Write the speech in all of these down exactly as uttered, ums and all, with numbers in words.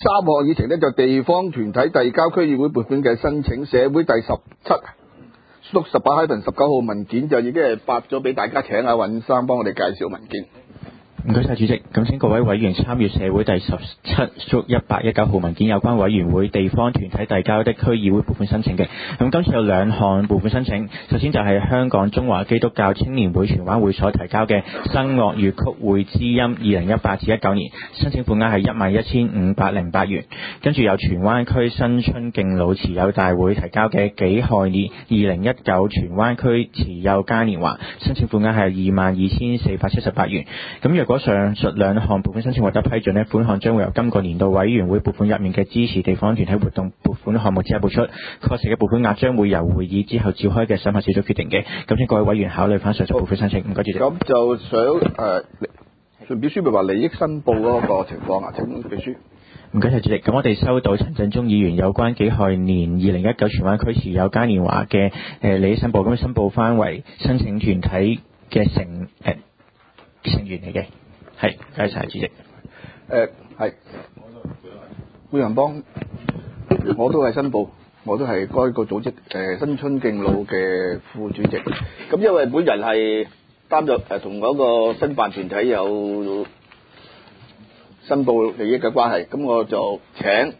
三項議程呢，就地方團體遞交區議會撥款嘅申請，社會第十七六十八 -十九號文件就已經係發咗俾大家，請阿尹生幫我哋介紹文件。 唔該晒主席，咁請各位委員參與社會第十七一八一九號文件有關委員會地方團體遞交的區議會撥款申請嘅。咁今次有兩項撥款申請，首先就係香港中華基督教青年會荃灣會所提交嘅新樂粵曲會知音二零一八至一九年，申請款額係一萬一千五百零八元。跟住有荃灣區新春敬老持有大會提交嘅己亥年二零一九荃灣區持有嘉年華，申請款額係二萬二千四百七十八元。咁若果上述兩項撥款申請獲得批准呢，款項將會由今個年度委員會撥款入面嘅支持地方團體活動撥款項目之一撥出，確實嘅撥款額將會由會議之後召開嘅審核小組決定嘅。咁請各位委員考慮翻上述撥款申請。唔該主席。 咁就想誒，順便書咪話利益申報嗰個情況啊？請秘書。 唔該晒主席。咁我哋收到陳振中議員有關己亥年二零一九荃灣區持有嘉年華嘅誒利益申報，咁申報翻為申請團體嘅成誒、呃、成員嚟嘅。係，多謝主席。 誒係，每人幫我都係申報，我都係該個組織誒、呃、新春敬老嘅副主席。咁因為本人係擔任誒同嗰個申辦團體有申報利益嘅關係，咁我就請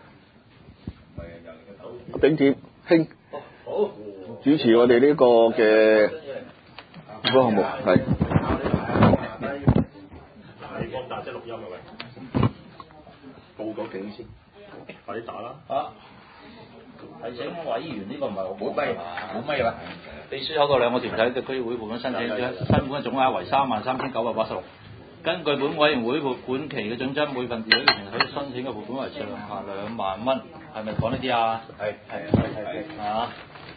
炳添兄主持我哋呢個嘅嗰個項目係。 即係錄音啊喂，報咗警先，快啲打啦！ 啊，提醒委員呢個唔係我冇咪，冇咪啦。秘書有個兩個團體嘅區議會撥款申請，申款嘅總額為三萬三千九百八十六。根據本委員會撥款期嘅準則，每份自己團體申請嘅撥款為上下兩萬蚊，係咪講呢啲啊？係係係係啊！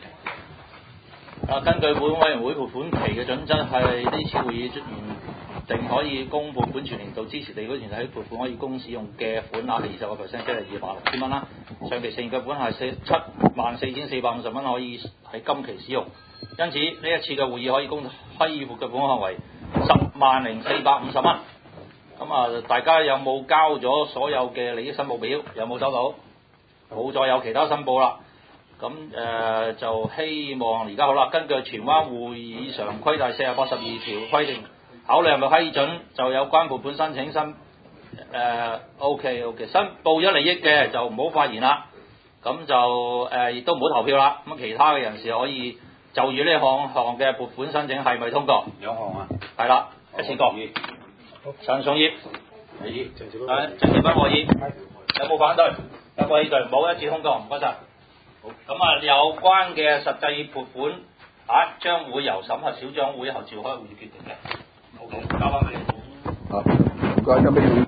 啊，根據本委員會撥款期嘅準則，係呢次會議出現。定可以供撥款全年度支持地區團體撥款可以供使用嘅款額係二十個 percent， 即係二萬六千蚊啦。上期剩餘嘅款係四七萬四千四百五十蚊，可以喺今期使用。因此呢一次嘅會議可以供批撥嘅款項為十萬零四百五十蚊。咁啊，大家有冇交咗所有嘅利益申報表？有冇收到？冇再有其他申報啦。咁誒、呃、就希望而家好啦，根據荃灣會議常規第四百八十二條規定。考慮係咪批准就有關撥款申請申誒 OK OK 申報咗利益嘅就唔好發言啦，咁就誒亦都唔好投票啦。咁其他嘅人士可以就住呢項項嘅撥款申請係咪通過？兩項啊，係啦，一次過。陳崇業，係議，鄭少斌，誒鄭少斌可以，有冇反對？有冇異議？冇，一致通過，唔該晒。好，咁啊有關嘅實際撥款啊將會由審核小組會後召開會議決定嘅。好，交翻俾你。 好，唔該，交俾你。